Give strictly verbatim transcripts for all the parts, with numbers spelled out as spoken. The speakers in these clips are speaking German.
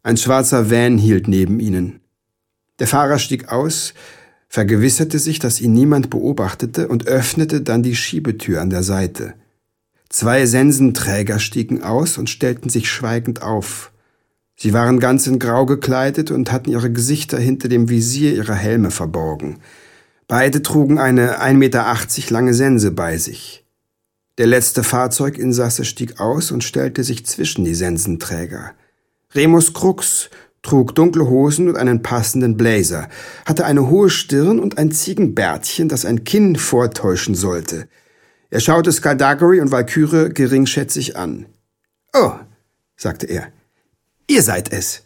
Ein schwarzer Van hielt neben ihnen. Der Fahrer stieg aus, vergewisserte sich, dass ihn niemand beobachtete und öffnete dann die Schiebetür an der Seite. Zwei Sensenträger stiegen aus und stellten sich schweigend auf. Sie waren ganz in Grau gekleidet und hatten ihre Gesichter hinter dem Visier ihrer Helme verborgen. Beide trugen eine ein Meter achtzig lange Sense bei sich. Der letzte Fahrzeuginsasse stieg aus und stellte sich zwischen die Sensenträger. Remus Crux trug dunkle Hosen und einen passenden Blazer, hatte eine hohe Stirn und ein Ziegenbärtchen, das ein Kinn vortäuschen sollte. Er schaute Skaldagori und Walküre geringschätzig an. »Oh«, sagte er, »ihr seid es.«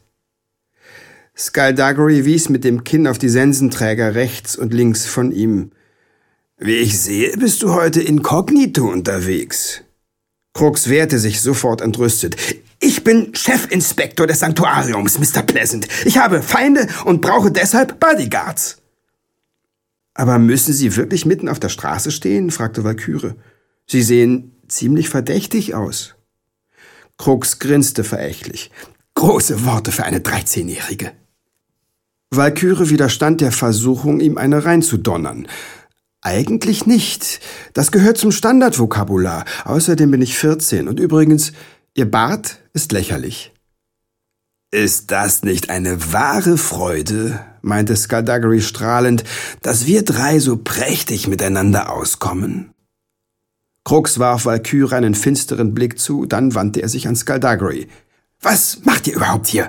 Skaldagori wies mit dem Kinn auf die Sensenträger rechts und links von ihm. »Wie ich sehe, bist du heute inkognito unterwegs.« Crux wehrte sich sofort entrüstet. »Ich bin Chefinspektor des Sanktuariums, Mister Pleasant. Ich habe Feinde und brauche deshalb Bodyguards.« »Aber müssen Sie wirklich mitten auf der Straße stehen?« fragte Walküre. »Sie sehen ziemlich verdächtig aus.« Crux grinste verächtlich. »Große Worte für eine dreizehnjährige.« Walküre widerstand der Versuchung, ihm eine reinzudonnern. »Eigentlich nicht. Das gehört zum Standardvokabular. Außerdem bin ich vierzehn. Und übrigens, Ihr Bart ist lächerlich.« »Ist das nicht eine wahre Freude«, meinte Skaldagori strahlend, »dass wir drei so prächtig miteinander auskommen?« Crux warf Walküre einen finsteren Blick zu, dann wandte er sich an Skaldagori. »Was macht ihr überhaupt hier?«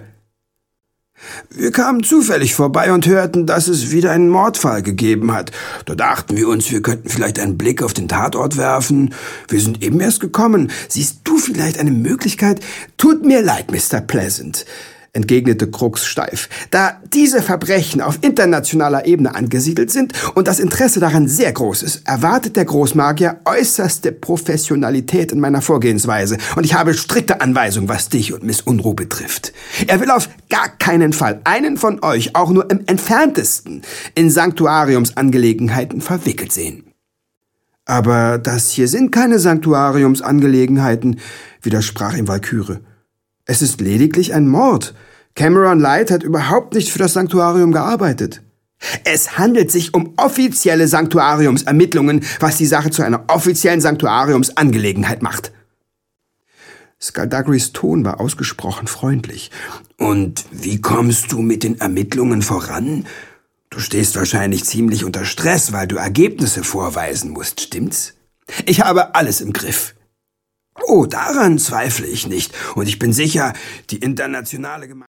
»Wir kamen zufällig vorbei und hörten, dass es wieder einen Mordfall gegeben hat. Da dachten wir uns, wir könnten vielleicht einen Blick auf den Tatort werfen. Wir sind eben erst gekommen. Siehst du vielleicht eine Möglichkeit?« »Tut mir leid, Mister Pleasant«, entgegnete Crux steif. »Da diese Verbrechen auf internationaler Ebene angesiedelt sind und das Interesse daran sehr groß ist, erwartet der Großmagier äußerste Professionalität in meiner Vorgehensweise und ich habe strikte Anweisungen, was dich und Miss Unruh betrifft. Er will auf gar keinen Fall einen von euch auch nur im entferntesten in Sanktuariumsangelegenheiten verwickelt sehen.« »Aber das hier sind keine Sanktuariumsangelegenheiten«, widersprach ihm Walküre. »Es ist lediglich ein Mord. Cameron Light hat überhaupt nicht für das Sanktuarium gearbeitet.« »Es handelt sich um offizielle Sanktuariumsermittlungen, was die Sache zu einer offiziellen Sanktuariumsangelegenheit macht.« Skaldagoris Ton war ausgesprochen freundlich. »Und wie kommst du mit den Ermittlungen voran? Du stehst wahrscheinlich ziemlich unter Stress, weil du Ergebnisse vorweisen musst, stimmt's?« »Ich habe alles im Griff.« »Oh, daran zweifle ich nicht. Und ich bin sicher, die internationale Gemeinschaft